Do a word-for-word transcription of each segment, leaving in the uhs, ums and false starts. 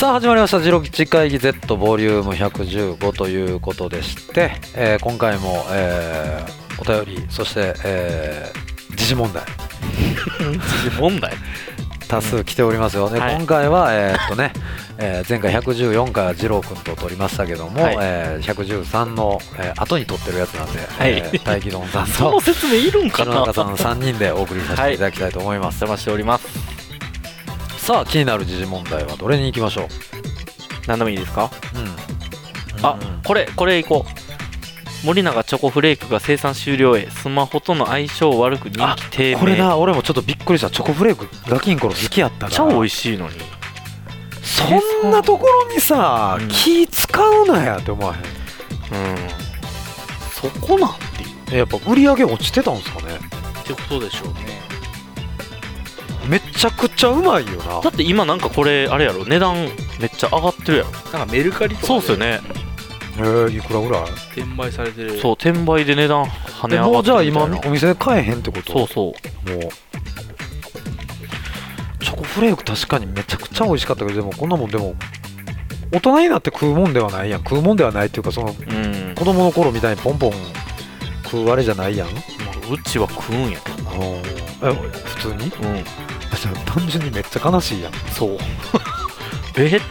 さあ始まりましたジロ吉会議 Z ボリュームひゃくじゅうごということでして、えー、今回も、えー、お便りそして、えー、時事問題時事問題多数来ておりますよね、はい、今回は、えーっとねえー、前回ひゃくじゅうよんかいは二郎君と撮りましたけども、はい、えー、ひゃくじゅうさんの、えー、後に撮ってるやつなんで、はい、えー、大気丼さんとその説明いるんかな、 篠中さんさんにんでお送りさせていただきたいと思います。 邪魔しております。 さあ気になる時事問題はどれに行きましょう。 何でもいいですか。 うん、 あ、うん、これこれいこう。森永チョコフレークが生産終了へ、スマホとの相性悪く人気低迷。 これな、俺もちょっとびっくりした。チョコフレークガキンコロ好きやったから超美味しいのにそんなところにさ、うん、気使うなやって思わへん。うん、 そこなんていう。 やっぱ売り上げ落ちてたんですかねってことでしょうね。 めちゃくちゃうまいよな。 だって今なんかこれあれやろ、値段めっちゃ上がってるやろ。 なんかメルカリとかそうっすよね。 えー、いくらぐらい転売されてる。 そう、転売で値段跳ね上がってるみたいな。 もうじゃあ今お店で買えへんってこと。 そうそう。もうチョコフレーク確かにめちゃくちゃ美味しかったけど、でもこんなもんでも大人になって食うもんではないやん。食うもんではないっていうか、その、うん、子供の頃みたいにポンポン食うあれじゃないやん。 うちは食うんやけどな。 え普通に？うん。単純にめっちゃ悲しいやん。 そうえっていう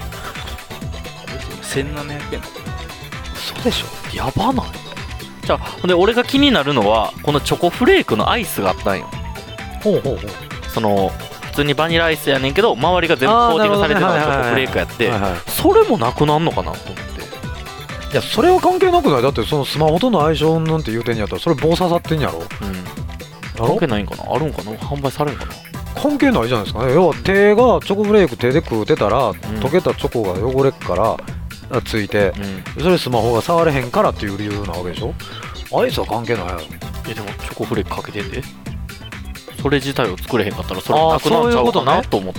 せんななひゃくえん。 そうでしょ。 やばない？じゃあで俺が気になるのはこのチョコフレークのアイスがあったんよ。 ほうほうほう。 その普通にバニラアイスやねんけど周りが全部コーティングされてるのがチョコフレークやって、それもなくなんのかなと思って。 いやそれは関係なくない？だってそのスマホとの相性なんて言うてんやったらそれ棒刺さってんやろ。うん。 関係ないんかな、あるんかな、販売されるんかな。 関係ないじゃないですかね。要は手がチョコフレーク手で食うてたら、うん、溶けたチョコが汚れっからついて、うん、それスマホが触れへんからっていう理由なわけでしょ。アイスは関係ないやろ。 えでもチョコフレークかけてんで、それ自体を作れへんかったらそれなくなっちゃうかなと思って。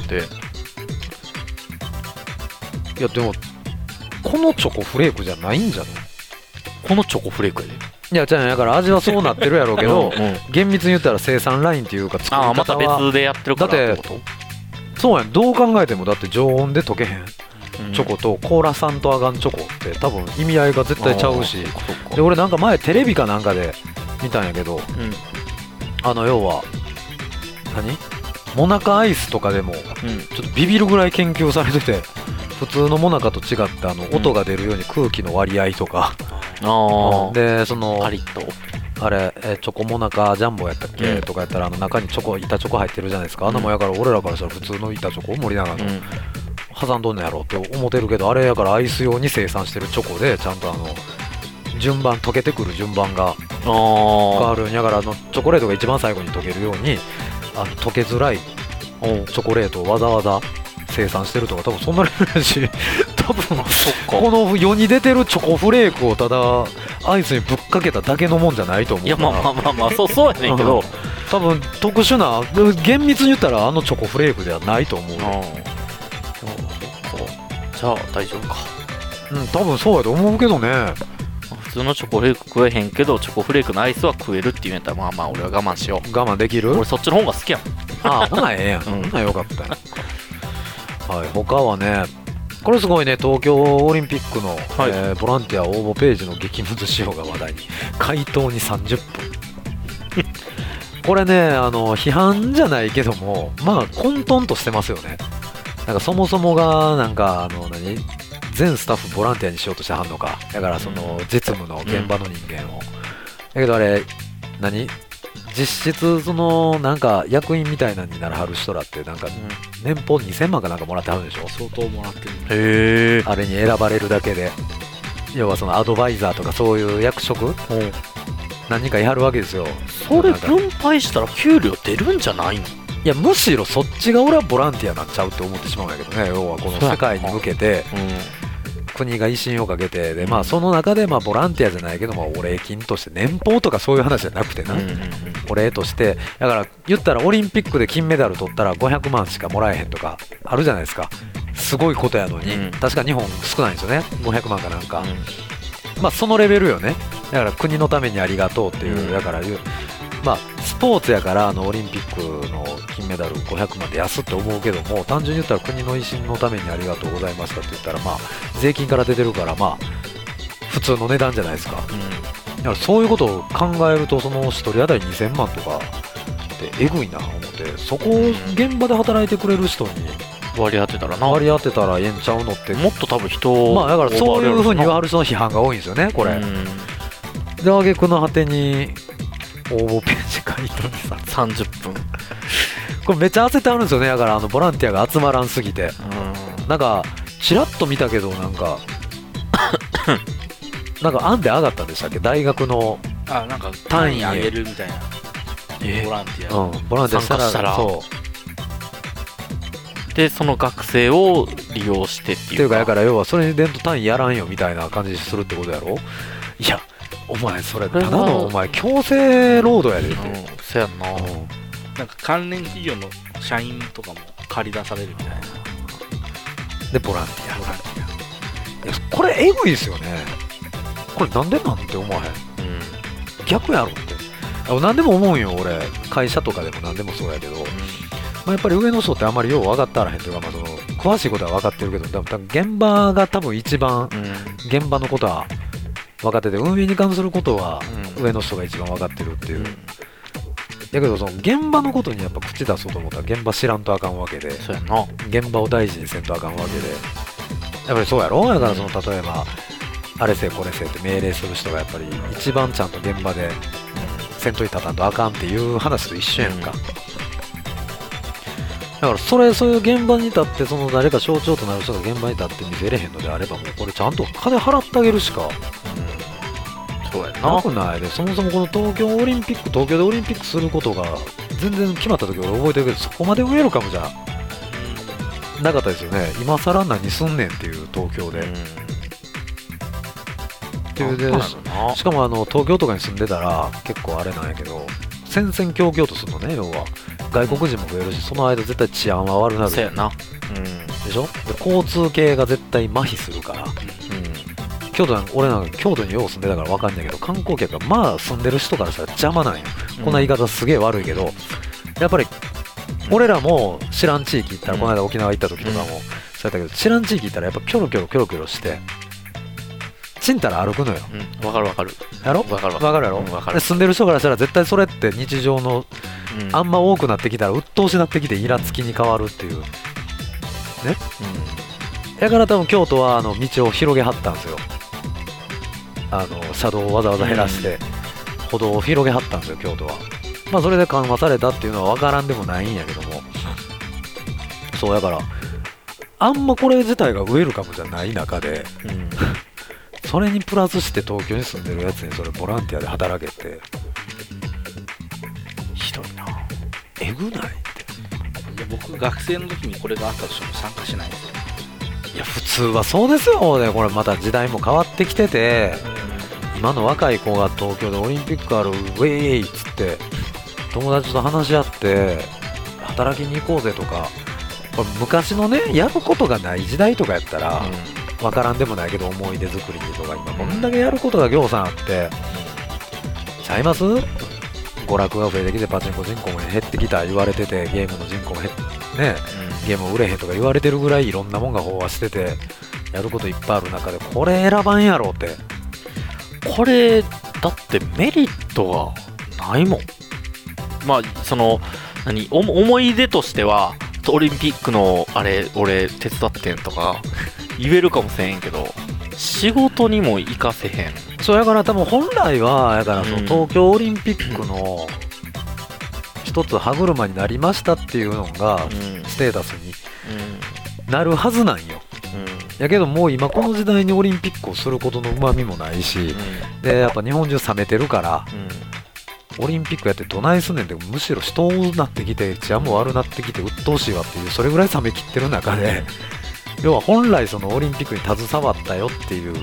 いやでもこのチョコフレークじゃないんじゃない？ このチョコフレークやで。 いやじゃあだから味はそうなってるやろうけどうん、うん、厳密に言ったら生産ラインっていうか作り方はあまた別でやってるからってこと。 だってそうやん、どう考えてもだって常温で溶けへん、うん、チョコとコーラ酸とアガンチョコって多分意味合いが絶対ちゃうし。で俺なんか前テレビかなんかで見たんやけど、うん、あの要は何モナカアイスとかでもちょっとビビるぐらい研究されてて、普通のモナカと違ってあの音が出るように空気の割合とか、あでそのパリッとあれえチョコモナカジャンボやったっけ、うん、とかやったらあの中にチョコ板チョコ入ってるじゃないですか、うん、あんなもんやから俺らからしたら普通の板チョコ森永の、うん、挟んどんのやろって思ってるけど、あれやからアイス用に生産してるチョコでちゃんとあの順番溶けてくる順番が変わるんやから、あのチョコレートが一番最後に溶けるようにあの溶けづらいチョコレートをわざわざ生産してるとか多分そんなレベルだし、多分この世に出てるチョコフレークをただアイスにぶっかけただけのもんじゃないと思う。 いやまあまあまあまあそうそうやねんけど、うん、 多分特殊な厳密に言ったらあのチョコフレークではないと思う。うん、 じゃあ大丈夫か。 うん多分そうやと思うけどね。 普通のチョコフレーク食えへんけどチョコフレークのアイスは食えるっていうんやったらまあまあ俺は我慢しよう。 我慢できる？ 俺そっちの方が好きやん。 ああほなええやん、うん、ほなよかったやん。はい、他はねこれすごいね、東京オリンピックの、はいえー、ボランティア応募ページの激ムズ仕様が話題に、回答にさんじゅっぷんこれねあの批判じゃないけどもまあ混沌としてますよね。なんかそもそもがなんかあの何全スタッフボランティアにしようとしてはんのか、だからその実務の現場の人間を、うん、だけどあれ何実質そのなんか役員みたいなのにならはる人らってなんか年俸にせんまんかなんかもらってはるんでしょ。 相当もらってる。 へー。あれに選ばれるだけで、要はそのアドバイザーとかそういう役職何人かやるわけですよ。 それ分配したら給料出るんじゃないの？ いやむしろそっちが俺はボランティアなんちゃうって思ってしまうんやけどね。要はこの世界に向けて国が威信をかけてで、まあその中でまあボランティアじゃないけど、まあお礼金として年俸とかそういう話じゃなくてな、お礼としてだから言ったらオリンピックで金メダル取ったらごひゃくまんしかもらえへんとかあるじゃないですか。すごいことやのに、うん、確か日本少ないんですよね、ごひゃくまんかなんか、うん、まあそのレベルよね。だから国のためにありがとうっていう、だからまあスポーツやからあのオリンピックの金メダルごひゃくまんで安って思うけども、単純に言ったら国の威信のためにありがとうございましたって言ったら、まあ税金から出てるからまあ普通の値段じゃないですか。だからそういうことを考えると、そのひとり当たりにせんまんとかってえぐいな思って、そこを現場で働いてくれる人に割り当てたらな、 割り当てたらええんちゃうのって。 もっと多分人、 まあだからそういうふうに言わはる人の批判が多いんですよねこれ。で挙句の果てに応募ページ書いたんでささんじゅっぷんこれめっちゃ焦ってあるんですよね。だからあのボランティアが集まらんすぎて、なんかちらっと見たけどなんかなんか案で上がったんでしたっけ、大学のあなんか単位上げるみたいな、ボランティア、 うん、ボランティアしたら、 したらそうでその学生を利用してっていうか、 っていうかだから要はそれに伝統単位やらんよみたいな感じするってことやろ。いやお前それただのお前強制労働やでって、 うん、そやんな、 うん、 なんか関連企業の社員とかも借り出されるみたいな。 でボランティアボランティア、いやこれエグいですよね。これなんでなんて思わへん、うん、逆やろって。何でも思うんよ俺、会社とかでも何でもそうやけど、うん、まあ、やっぱり上の人ってあんまりよう分かったらへんというか、まあ、その詳しいことは分かってるけど、多分現場が多分一番現場のことは分かってて、運営に関することは上の人が一番分かってるっていう、うん、だけどその現場のことにやっぱ口出そうと思ったら現場知らんとあかんわけで、 そうやな、 現場を大事にせんとあかんわけで、やっぱりそうやろ。だからその例えばあれせこれせって命令する人がやっぱり一番ちゃんと現場でせんといたたんとあかんっていう話と一緒やんか、うん、だからそれそういう現場に立ってその誰か象徴となる人が現場に立って見せれへんのであれば、もうこれちゃんと金払ってあげるしか、うん、そうやなくないで。そもそもこの東京オリンピック東京でオリンピックすることが全然決まった時俺覚えてるけど、そこまでウェルカムじゃなかったですよね。今更何すんねんっていう東京で、うん、っていうで し, しかもあの東京とかに住んでたら結構あれなんやけど、戦々恐々とするのね。要は外国人も増えるし、その間絶対治安は悪くなる。 そうやな、うん、 でしょ。で交通系が絶対麻痺するから、うん、京都なんか俺なんか京都によう住んでたから分かんないけど、観光客がまあ住んでる人からしたら邪魔なんよ、うん、こんな言い方すげえ悪いけど、やっぱり俺らも知らん地域行ったら、うん、この間沖縄行った時とかも、うん、そうやったけど、知らん地域行ったらやっぱキョロキョロキョロキョロしてちんたら歩くのよ。 うん、わかるわかる。 やろ？わかるわかるやろ、うん、わかる。住んでる人からしたら絶対それって日常の、うん、あんま多くなってきたら鬱陶しなってきてイラつきに変わるっていうね、うん、だから多分京都はあの道を広げはったんですよ。あの車道をわざわざ減らして、うん、歩道を広げはったんですよ京都は。まあそれで緩和されたっていうのは分からんでもないんやけども、そうだからあんまこれ自体がウェルカムじゃない中で、うん、それにプラスして東京に住んでるやつにそれボランティアで働けってひどいな、えぐないって。いや僕学生の時にこれがあったとしても参加しないですよ。 いや普通はそうですよね。これまた時代も変わってきてて、今の若い子が東京でオリンピックあるウェイっつって友達と話し合って働きに行こうぜとか、これ昔のねやることがない時代とかやったら、うん、分からんでもないけど思い出作りにとか、今こんだけやることがぎょうさんあって、うん、ちゃいます？娯楽が増えてきてパチンコ人口も減ってきた言われてて、ゲームの人口も減ってね、うん、ゲームも売れへんとか言われてるぐらいいろんなもんが飽和しててやることいっぱいある中で、これ選ばんやろって。 これだってメリットがないもん。まあその何思い出としてはオリンピックのあれ俺手伝ってんとか言えるかもしれんけど、仕事にも活かせへん。 そうやから多分本来はやからその東京オリンピックの一つ歯車になりましたっていうのがステータスになるはずなんよ。やけどもう今この時代にオリンピックをすることのうまみもないし、でやっぱ日本中冷めてるから、オリンピックやってどないすんねんって、むしろ人をなってきて治安も悪なってきて鬱陶しいわっていう、それぐらい冷めきってる中で、要は本来そのオリンピックに携わったよっていう、うーん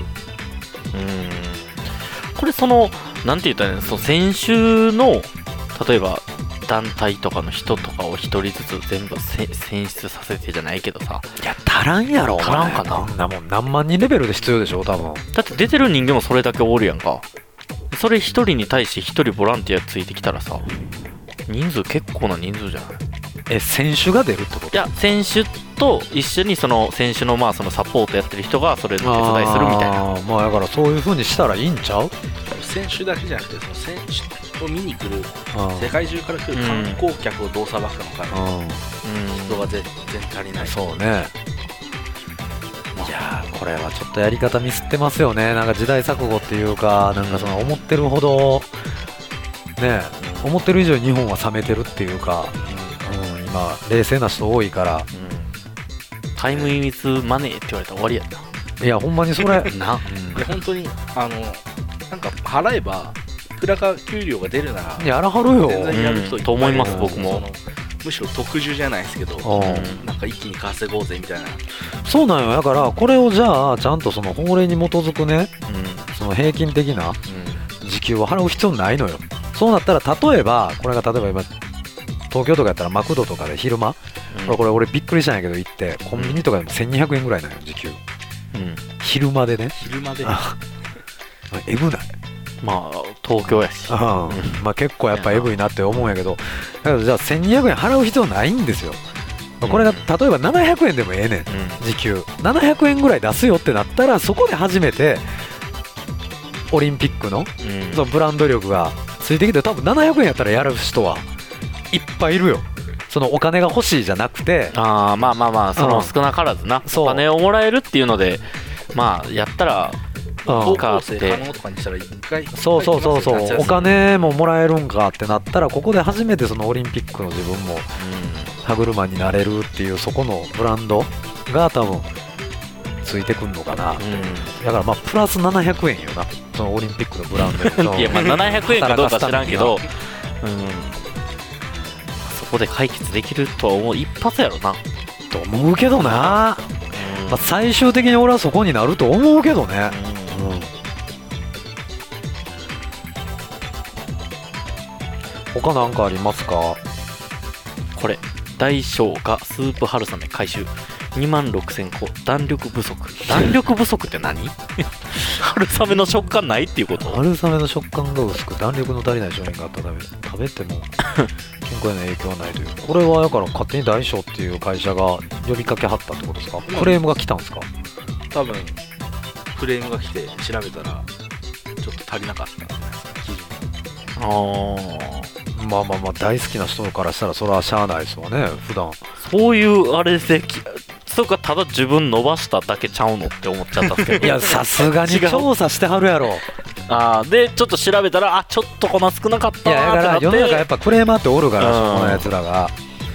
これそのなんて言ったらいいの、その選手の例えば団体とかの人とかを一人ずつ全部選出させてじゃないけどさ、 いや足らんやろ。 足らんかな。 こんなもん何万人レベルで必要でしょ多分。 だって出てる人間もそれだけおるやんか。それ一人に対して一人ボランティアついてきたらさ、 人数結構な人数じゃない？ え選手が出るってこと？ いや選手と一緒にその選手のまあそのサポートやってる人がそれの手伝いするみたいな。 あまあだからそういう風にしたらいいんちゃう？ 選手だけじゃなくてその選手を見に来る世界中から来る観光客をどうさばくのか、うん、人が全然足りない。 そうね。いやーこれはちょっとやり方ミスってますよね。なんか時代錯誤っていうか、なんかその思ってるほどね、うん、思ってる以上に日本は冷めてるっていうか、うんうん、今冷静な人多いから、うん、 タイムイミツマネーって言われたら終わりやった。 いやほんまにそれな、うん、 いや本当にあのなんか払えばいくらか給料が出るならやらはるよ全然やる人いっぱいいる、 うん、と思います僕も。 むしろ特需じゃないですけど、うん、なんか一気に稼ごうぜみたいな。 そうなんよ。だからこれをじゃあちゃんとその法令に基づくね、うん、その平均的な時給を払う必要ないのよ。そうなったら例えばこれが例えば今東京とかやったらマクドとかで昼間、うん、これこれ俺びっくりしたんやけど行ってコンビニとかでもせんにひゃくえんぐらいなのよ時給、うん、昼間でね。 昼間でえぐない？ まあ東京やし、 うんまあ、結構やっぱエグいなって思うんやけど、だからじゃあせんにひゃくえん払う必要ないんですよ。これが例えばななひゃくえんでもええねん、うん、時給ななひゃくえんぐらい出すよってなったらそこで初めてオリンピックの、うん、そのブランド力がついてきて、多分ななひゃくえんやったらやる人はいっぱいいるよ。そのお金が欲しいじゃなくて、 あまあまあまあその少なからずな、うん、お金をもらえるっていうのでまあやったら高校生可能とかにしたら一回そうそうそうそう、お金ももらえるんかってなったらここで初めてそのオリンピックの自分も歯車になれるっていう、そこのブランドが多分ついてくんのかな、うん、だからまあプラスななひゃくえんよな、そのオリンピックのブランドいやまあななひゃくえんかどうか知らんけど、うん、そこで解決できるとは思う。一発やろなと思うけどな、うんまあ、最終的に俺はそこになると思うけどね、うんうん、他なんかありますか？ これ大小がスープ春雨回収にまんろくせんこ、弾力不足。弾力不足って何？春雨の食感ないっていうこと？ 春雨の食感が薄く弾力の足りない商品があったため食べても健康への影響はないという。これはだから勝手に大小っていう会社が呼びかけはったってことですか？クレームが来たんですか？ 多分クレームが来て調べたらちょっと足りなかったんじゃないですか、記事に。 ああまあまあまあ大好きな人からしたらそれはしゃあないですわね。普段そういうあれでそうか、ただ自分伸ばしただけちゃうのって思っちゃったんですけどいやさすがに調査してはるやろ。 あでちょっと調べたらあちょっとこの少なかったなってなって。 いやだから世の中やっぱクレーマーっておるから、そのやつらが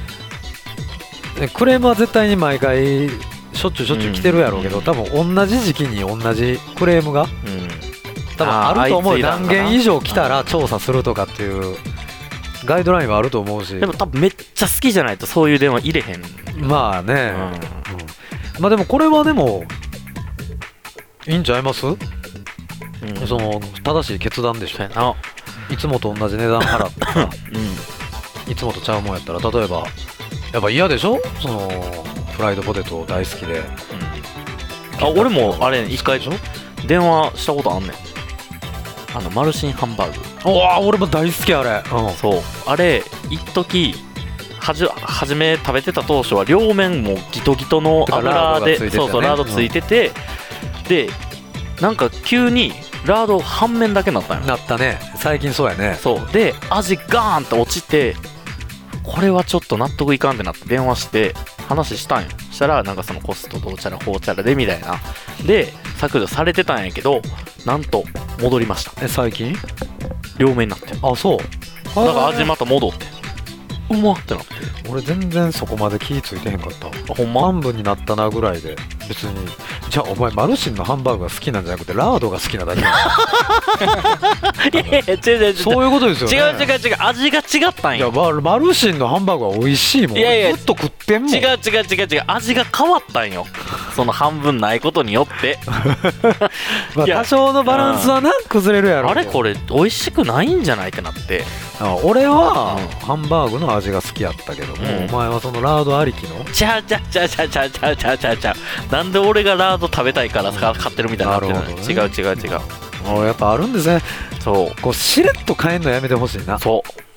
クレームは絶対に毎回しょっちゅうしょっちゅう来てるやろうけど、うん、多分同じ時期に同じクレームが、うん、多分あると思う。何件以上来たら調査するとかっていうガイドラインはあると思うし、 でも多分めっちゃ好きじゃないとそういう電話入れへん。 まあね、うんうん、まあでもこれはでもいいんちゃいます、うん、その正しい決断でしょ。いつもと同じ値段払ったら、うん、いつもとちゃうもんやったら、例えばやっぱ嫌でしょ、そのフライドポテト大好きで、 うん、あ俺もあれ一回電話したことあんねん。あのマルシンハンバーグ。 おわ俺も大好きあれ、 うん、そうあれ一時はじ初め食べてた当初は両面もギトギトの油で、ね、そうそうラードついてて、うん、でなんか急にラード半面だけなったんよ。 なったね、最近そうやね。 そうで味ガーンって落ちて、これはちょっと納得いかんってなって電話して話したんよ。したらなんかそのコストどうちゃらこうちゃらでみたいなで削除されてたんやけど、なんと戻りました。 え最近両面になって。 あそうだから味また戻ってうまってなって。 俺全然そこまで気ぃついてへんかった。 あほんま半分になったなぐらいで。別にじゃあお前マルシンのハンバーグが好きなんじゃなくてラードが好きなだけいやいや違う違う違うそういうことですよね。 違う違う違う味が違ったんや。 いやマルシンのハンバーグは美味しいもん。いやいやずっと食ってんもん。 違う違う違う違う味が変わったんよその半分ないことによってまあ多少のバランスはな崩れるやろ。 あれこれ美味しくないんじゃないってなって。 あ俺は、うん、ハンバーグの味が好きやったけども、うん、お前はそのラードありきのちゃうちゃうちゃうちゃうちゃうちゃうちゃうちゃうちゃうなんで俺がラード食べたいから買ってるみたいになってる、ね、違う違う違う。 やっぱあるんですね。 そうこうしれっと変えんのやめてほしいな。 そ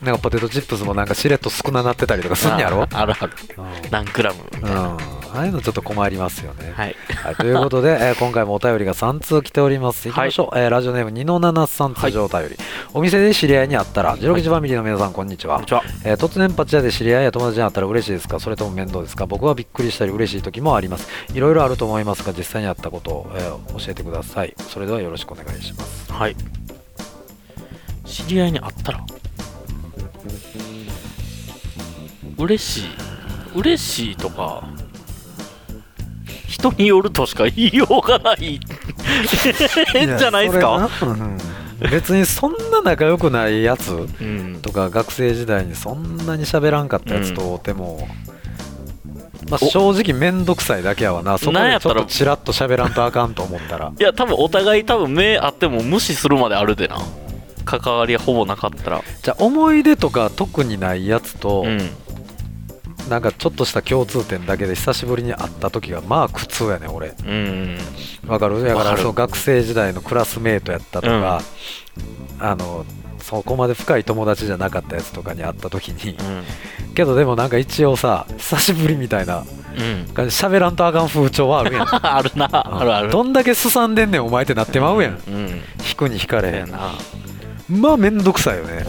なんかポテトチップスもなんかしれっと少ななってたりとかすんやろ。 ああるある、 うん、 何グラムみたいな、 うん、ああいうのちょっと困りますよね。 はい、 はい、ということで、えー、今回もお便りがさん通来ております。いきましょう、はい、えー、ラジオネームにのななさん通常お便り、はい、お店で知り合いに会ったら、ジロギジファミリーの皆さんこんにちは、はい、えー、突然パチ屋で知り合いや友達に会ったら嬉しいですか、それとも面倒ですか。僕はびっくりしたり嬉しい時もあります。いろいろあると思いますが、実際にあったことを、えー、教えてください。それではよろしくお願いします。 はい、知り合いに会ったら嬉しい嬉しいとか人によるとしか言いようがないじゃないですか。 うん、別にそんな仲良くないやつとか、うん、学生時代にそんなに喋らんかったやつとても、うん、まあ、正直面倒くさいだけやわな。そこでちょっとチラッと喋らんとあかんと思ったらいや多分お互い多分目あっても無視するまであるでな、関わりがほぼなかったら。 じゃあ思い出とか特にないやつと、うん、なんかちょっとした共通点だけで久しぶりに会った時がまあ苦痛やね俺。わ、うん、かる。だからその学生時代のクラスメートやったとか、うん、あのそこまで深い友達じゃなかったやつとかに会った時に、うん、けどでもなんか一応さ久しぶりみたいな感じ、喋らんとあかん風潮はあるやんあるな、うん、あるある。 どんだけすさんでんねんお前ってなってまうやん、うん、引くに引かれへんな。まあめんどくさいよね。うん、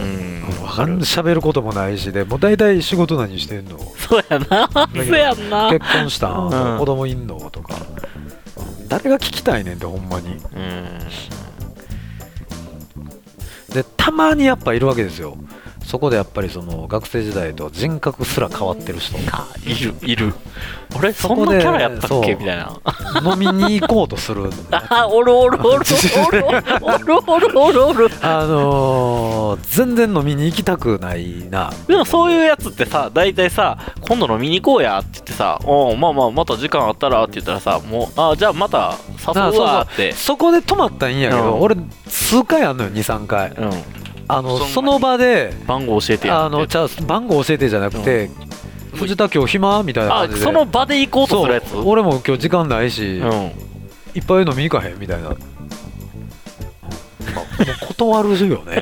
わかる。喋ることもないしで、もう大体仕事何してんの。 そうやな。そうやんな。 結婚したん、うん、子供いんのとか。誰が聞きたいねんってほんまに。うん。でたまにやっぱいるわけですよ。そこでやっぱりその学生時代と人格すら変わってる人。 いるいる。俺そんなキャラやったっけみたいな。 飲みに行こうとする。 あ、おるおるおるおるおるおるおるおる。 あのー、全然飲みに行きたくないな。 でもそういうやつってさ、大体さ、今度飲みに行こうやって言ってさ、おまあまあまた時間あったらって言ったらさ、もうあじゃあまた誘うわって。 そ, そこで泊まったんいいんやけど、うん、俺数回あんのよにさんかい。うん、あの そ, その場で番号教えてやあのじゃあ番号教えてじゃなくて、うん、藤田今日暇みたいな感じで、 その場で行こうとするやつ。 俺も今日時間ないし、うん、いっぱい飲み行かへんみたいな、もう断るよね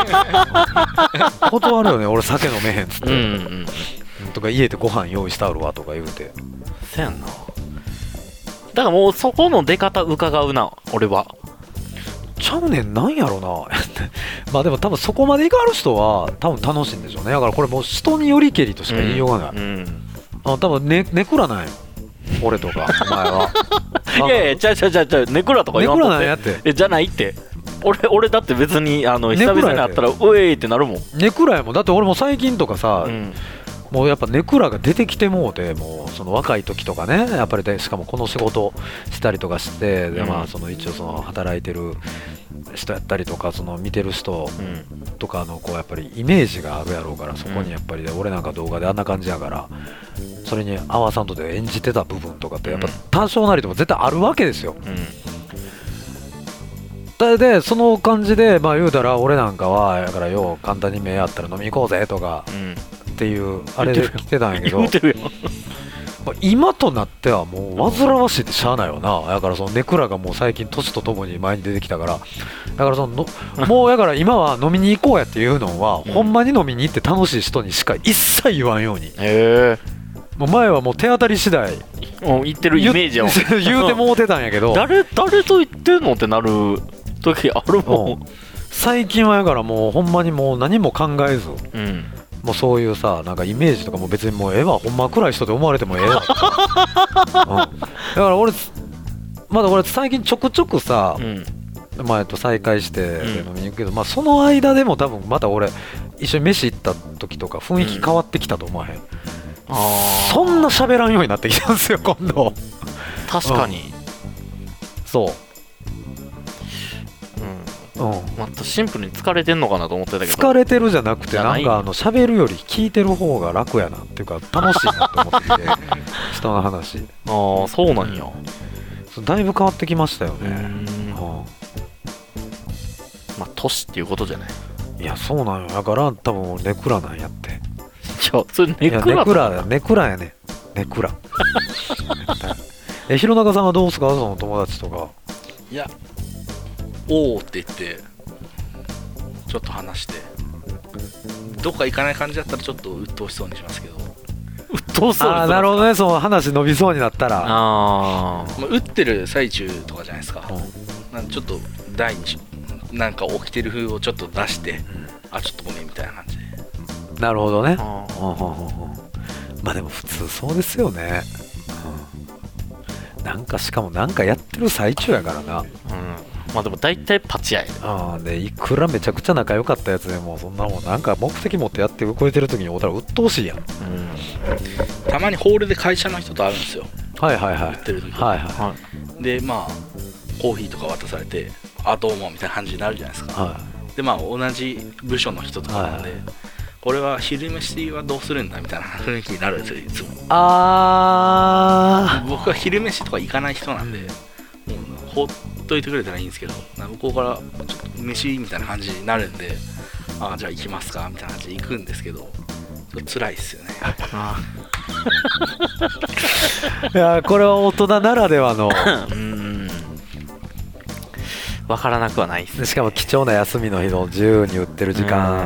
断るよね。俺酒飲めへんっつって、うんうん、とか家でご飯用意してあるわとか言うて。 せやんな。だからもうそこの出方伺うな俺は。 ちゃうねん、なんやろなまあでも多分そこまでいかはる人は多分楽しいんでしょうね。だからこれもう人によりけりとしか言いようがない、うんうん、あ多分ねネクラなんよ俺とかお前は。 いやいやちゃうちゃうちゃうちゃう、ネクラとか言わんとって。ネクラなんやって。えじゃないって。俺俺だって別にあの久々に会ったらうえいってなるもん。 ネクラやもん。だって俺も最近とかさ、うん、もうやっぱネクラが出てきてもうて、もうその若い時とかね、やっぱりでしかもこの仕事したりとかして、でまあその一応その働いてる人やったりとか、その見てる人とかのこうやっぱりイメージがあるやろうから、そこにやっぱりで俺なんか動画であんな感じやから、それに合わさんとで演じてた部分とかってやっぱ多少なりとも絶対あるわけですよ。でその感じでまあ言うたら俺なんかはだからよう簡単に目あったら飲み行こうぜとかっていうあれで来てたんやけど、今となってはもう煩わしいってしゃあないよな。だからそのネクラがもう最近年とともに前に出てきたから、だからそのもうだから今は飲みに行こうやっていうのは、ほんまに飲みに行って楽しい人にしか一切言わんように。へもう前はもう手当たり次第言ってるイメージやもん言うてもうてたんやけど誰誰と言ってんのってなる時あるもん。 最近はだからもうほんまにもう何も考えず、うん、もうそういうさなんかイメージとかも別にもうええわほんま暗い人で思われてもええわ、うん、だから俺まだ俺最近ちょくちょくさ、うんまあ、えっと再会して飲みに行くけど、うんまあ、その間でも多分また俺一緒に飯行った時とか雰囲気変わってきたと思わへん、うん、あそんな喋らんようになってきたんですよ今度。 確かに、うん、 そううん、またシンプルに疲れてんのかなと思ってたけど、 疲れてるじゃなくてなんかあの喋るより聞いてる方が楽やなっていうか楽しいなと思ってきて人の話。 ああそうなんや、 うん、だいぶ変わってきましたよね。うん、 まあ年っていうことじゃない。 いやそうなんよ。だから多分ネクラなんやって。 じゃあそれネクラネクラネクラやねネクラえ弘中さんはどうすかその友達とか。 いやおーって言ってちょっと話してどっか行かない感じだったらちょっと鬱陶しそうにしますけど。 鬱陶しそうにああなるほどね、その話伸びそうになったら、 あまあ、打ってる最中とかじゃないですか、うん、なんかちょっと台になんか起きてる風をちょっと出して、うん、あちょっとごめんみたいな感じで。 なるほどね。あまあでも普通そうですよね、うん、なんかしかもなんかやってる最中やからな、うん、 まあでも大体パチやあでいくらめちゃくちゃ仲良かったやつでもそんなもんなんか目的持ってやって動いてる時におったら鬱陶しいやん、うん、 たまにホールで会社の人と会うんですよ。 はいはいはい。 売ってる時はいはい。でまあコーヒーとか渡されてあどうもみたいな感じになるじゃないですか、はい、でまあ同じ部署の人とかなんで、はいはい、これは昼飯はどうするんだみたいな雰囲気になるんですよいつも。あ僕は昼飯とか行かない人なんで、もうほっといてくれたらいいんですけど、向こうからちょっと飯みたいな感じになるんで、あじゃあ行きますかみたいな感じで行くんですけど、ちょっと辛いっすよね。あいやこれは大人ならではのうん分からなくはないっすね。 しかも貴重な休みの日の自由に売ってる時間。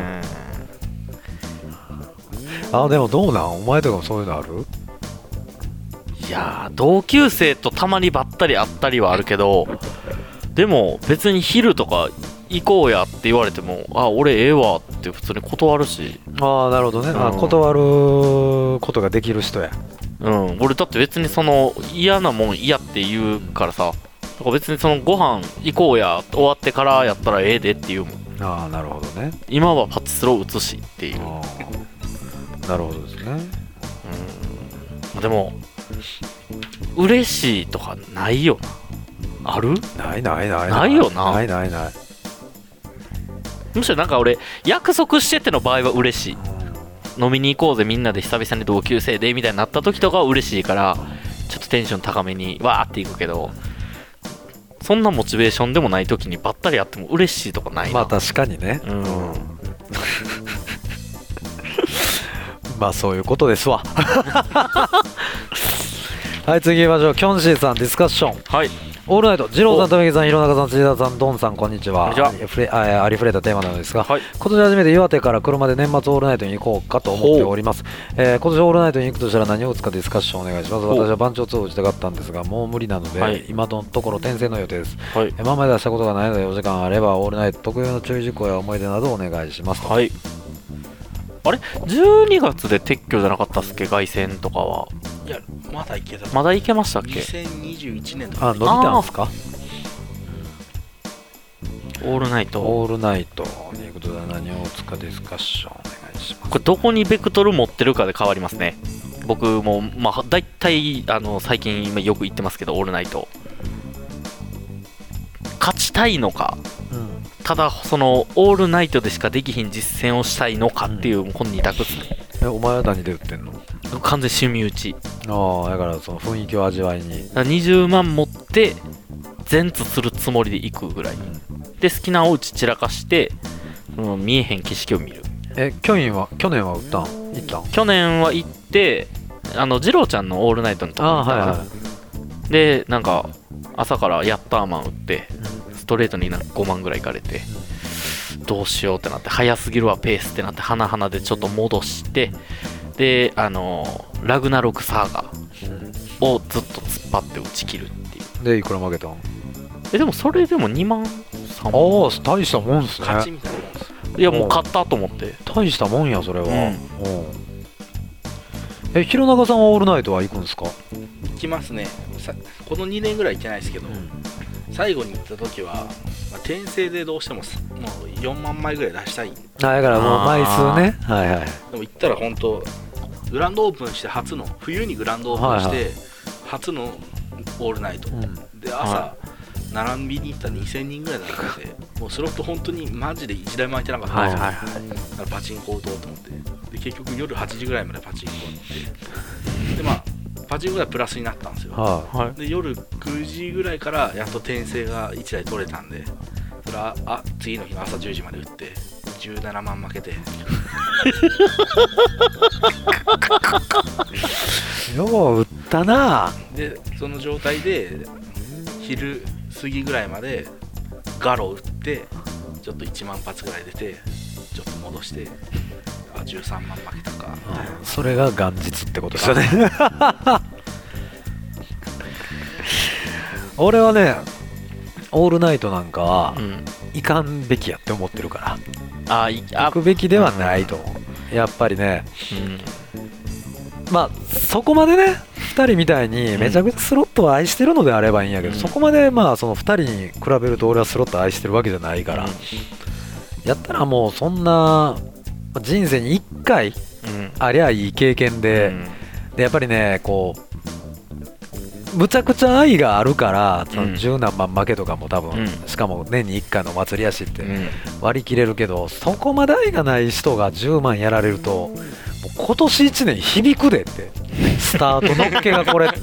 あでもどうなんお前とかもそういうのある？ いや同級生とたまにばったり会ったりはあるけど、でも別に昼とか行こうやって言われてもあ俺ええわって普通に断るし。ああなるほどね、うん、あ断ることができる人や。 うん俺だって別にその嫌なもん嫌って言うからさ、だから別にそのご飯行こうや終わってからやったらええでって言うもん。 ああなるほどね。 今はパチスロ打つしっていう。 なるほどですね。 うんでも嬉しいとかないよな。ある？ ないないないないよな。 ないないない。 むしろなんか俺約束してての場合は嬉しい。飲みに行こうぜみんなで久々に同級生でみたいになった時とかは嬉しいからちょっとテンション高めにわーっていくけど、そんなモチベーションでもない時にばったり会っても嬉しいとかないな。 まあ確かにね、うん、まあそういうことですわはい次行きましょう。キョンシーさんディスカッション。 はいオールナイト、二郎さん、富木さん、弘中さん、辻田さん、ドンさん、こんにちは。ありふれありふれたテーマなのですが、はい、今年初めて岩手から車で年末オールナイトに行こうかと思っております。えー、今年オールナイトに行くとしたら何を打つかディスカッションお願いします。私は番長ツーを打ちたかったんですが、もう無理なので、はい、今のところ転生の予定です。はい、今まで出したことがないので、お時間あればオールナイト特有の注意事項や思い出などお願いします。 はい。あれじゅうにがつで撤去じゃなかったっすっけ凱旋とかは。 いやまだいけた。 まだいけましたっけ？ にせんにじゅういちねんとか。 あ伸びたんすか？ オールナイトオールナイトに行くと何を打つかディスカッションお願いします。 これどこにベクトル持ってるかで変わりますね。僕もまあ大体あの最近よく言ってますけどオールナイト勝ちたいのか、うん、ただそのオールナイトでしかできひん実践をしたいのかっていう、うん、このに択ですね。 えお前は何で打ってんの？ 完全趣味打ち。 ああだからその雰囲気を味わいににじゅうまん持って全ツするつもりで行くぐらい、うん、で好きなお家散らかして、うん、見えへん景色を見る。 え去年は去年は打ったん行ったん？ 去年は行ってあの二郎ちゃんのオールナイトのとこに行ったから、はいはい、でなんか朝からヤッターマン打って、うん、ストレートになんかごまんぐらいいかれて、うん、どうしようってなって早すぎるわペースってなって花々でちょっと戻してであのラグナロクサーガをずっと突っ張って打ち切るっていう。 でいくら負けたん？ えでもそれでもにまんさんまん。 ああ大したもんですね。 勝ちみたいなもんです。 いやもう勝ったと思って。 大したもんやそれは、うん、え弘中さんはオールナイトは行くんですか？ 行きますね。このにねんぐらい行ってないですけど、うん、最後に行った時は、まあ、転生でどうしてももうよんまんまいぐらい出したい。 あだからもう枚数ね。はいはい。 でも行ったら本当グランドオープンして初の冬にグランドオープンして、はいはい、初のオールナイト、うん、で朝、はい、並びに行ったらにせんにんぐらい並んでて、もうスロット本当にマジでいちだいも空いてなかったんですよ、はいはいはい、だからパチンコ打とうと思って、で結局夜はちじぐらいまでパチンコ打ってでまあパチンコがプラスになったんですよ、はい、で夜くじぐらいからやっと転生がいちだい取れたんで、それはあ次の日の朝じゅうじまで打ってじゅうななまん負けてよう打ったな。 でその状態で昼過ぎぐらいまでガロ打ってちょっといちまん発ぐらい出てちょっと戻してじゅうさんまん負けたか、 うん、それが元日ってことですよね俺はねオールナイトなんかは、うん、行かんべきやって思ってるからあ行くべきではないと、うん、やっぱりね、うん、まあそこまでねふたりみたいにめちゃくちゃスロットを愛してるのであればいいんやけど、うん、そこまでまあそのふたりに比べると俺はスロットを愛してるわけじゃないから、うん、やったらもうそんな人生にいっかいありゃいい経験で、うん、でやっぱりねこうむちゃくちゃ愛があるからその十何万負けとかも多分、うん、しかも年にいっかいのお祭りやしって割り切れるけど、そこまで愛がない人がじゅうまんやられるともう今年いちねん響くでってスタートのっけがこれって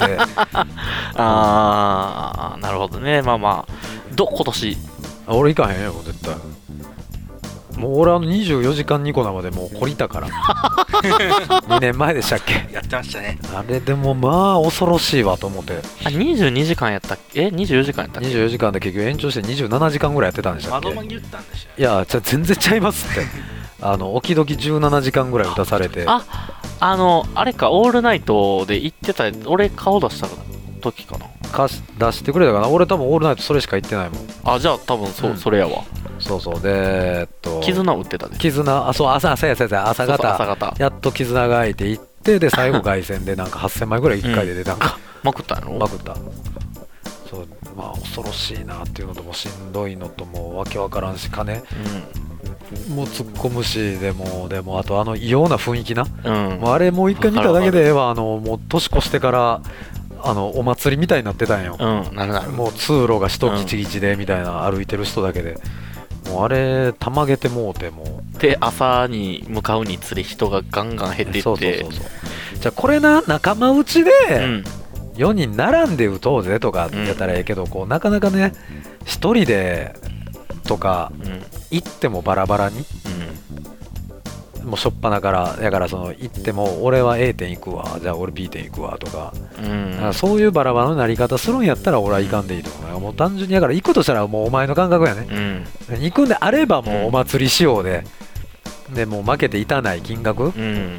あーなるほどね。まあまあど今年俺行かへんよ絶対。もう俺あのにじゅうよじかんニコ生でもう懲りたからにねんまえでしたっけやってましたね。 あれでもまあ恐ろしいわと思って。 あにじゅうにじかんやったっけ。えにじゅうよじかんやったっけ。 にじゅうよじかんで結局延長してにじゅうななじかんぐらいやってたんでしたっけ。 窓間に言ったんでしょ。 いやじゃ全然ちゃいますってあのおきどきじゅうななじかんぐらい打たされてああのあれかオールナイトで行ってた俺顔出した時かなかし出してくれたかな。俺多分オールナイトそれしか行ってないもん。 あじゃあ多分そう、うん、それやわ。 そうそうでえっと絆売ってたで。 絆あそう朝朝や朝や朝方朝方やっと絆が開いて行ってで最後凱旋でなんかはっせんまいぐらいいっかいで出たんか、 うん、まくったんやろ。 まくったそうまあ恐ろしいなっていうのともしんどいのともわけわからんし金、うん、もう突っ込むしでもでもあとあの異様な雰囲気な、うん、もうあれもう一回見ただけでええわ。あのもう年越してからあのお祭りみたいになってたんよ、 うん、なるなるもう通路が人ギチギチでみたいな、うん、歩いてる人だけでもうあれたまげてもうてもうで朝に向かうにつれ人がガンガン減っていってそうそうそうそうじゃあこれな仲間内でよにん並んで打とうぜとかやったらええけど、うん、こうなかなかねひとりでとか、うん、行ってもバラバラに、うん、もうしょっぱなからだからその行っても俺は A 店行くわじゃあ俺 B 店行くわとか、うん、だからそういうバラバラのなり方するんやったら俺は行かんでいいと思う、うん、もう単純にだから行くとしたらもうお前の感覚やね、うん、行くんであればもうお祭り仕様で、うん、でもう負けていたない金額、うん、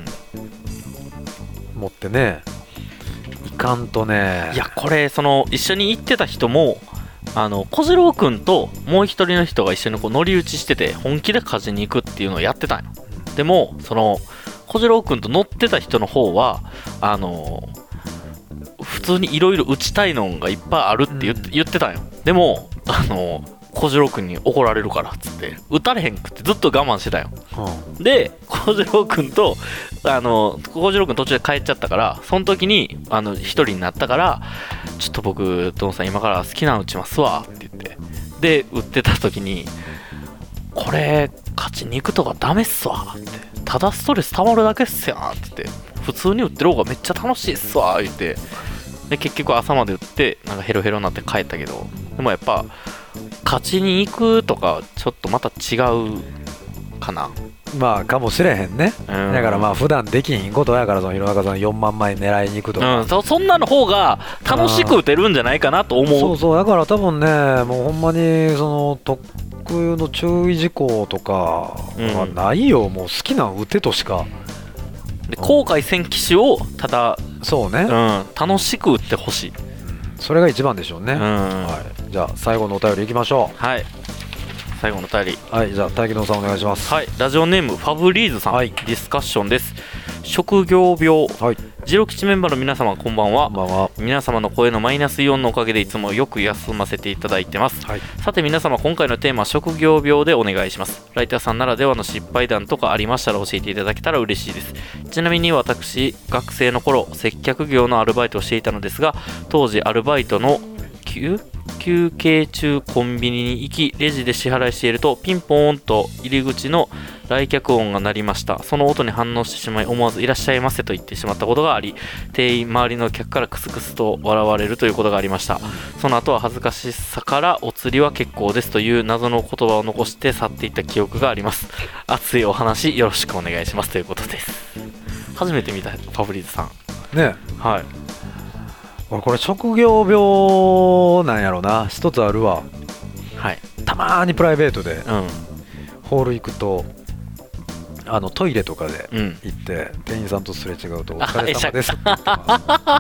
持ってねいかんとね。 いやこれその一緒に行ってた人もあの小次郎くんともう一人の人が一緒にこう乗り打ちしてて本気で勝ちに行くっていうのをやってたんよ。でもその小次郎くんと乗ってた人の方はあの普通にいろいろ打ちたいのがいっぱいあるって言って、うん、言ってたんよ。でもあの小次郎くんに怒られるからっつって打たれへんくってずっと我慢してたよ、うん、で小次郎くんとあの小次郎くん途中で帰っちゃったからその時にあの一人になったからちょっと僕トムさん今から好きなの打ちますわって言ってで打ってた時にこれ勝ちに行くとかダメっすわってただストレス溜まるだけっすよって言って普通に打ってる方がめっちゃ楽しいっすわ言ってで結局朝まで打ってなんかヘロヘロになって帰ったけどでもやっぱ勝ちに行くとかちょっとまた違うかな。 まあかもしれへんね、うん、だからまあ普段できひんことやからその弘中さんよんまんまい狙いに行くとか、 うん、そ, そんなの方が楽しく打てるんじゃないかなと思う。 そうそうだから多分ねもうほんまにその特有の注意事項とかはないよ、うん、もう好きな打てとしかで後悔せん騎士をただそうね、 うん、楽しく打ってほしい。 それが一番でしょうね、うんはい、 じゃあ最後のお便りいきましょう。はい最後のお便りはいじゃあ大木野さんお願いします。 はいラジオネームファブリーズさん、はい、ディスカッションです。職業病、はい、ジロ吉メンバーの皆様こんばんは。 こんばんは。 皆様の声のマイナスイオンのおかげでいつもよく休ませていただいてます、はい、さて皆様今回のテーマは職業病でお願いします。ライターさんならではの失敗談とかありましたら教えていただけたら嬉しいです。ちなみに私学生の頃接客業のアルバイトをしていたのですが当時アルバイトの休休憩中コンビニに行きレジで支払いしているとピンポーンと入り口の来客音が鳴りました。その音に反応してしまい思わずいらっしゃいませと言ってしまったことがあり店員周りの客からクスクスと笑われるということがありました。その後は恥ずかしさからお釣りは結構ですという謎の言葉を残して去っていった記憶があります。熱いお話よろしくお願いしますということです。初めて見たファブリーズさんね。 はい俺これ職業病なんやろな一つあるわ。 はいたまーにプライベートで、 うん、 ホール行くとあのトイレとかでうん行って店員さんとすれ違うと「おあ疲れ様です」って言ってます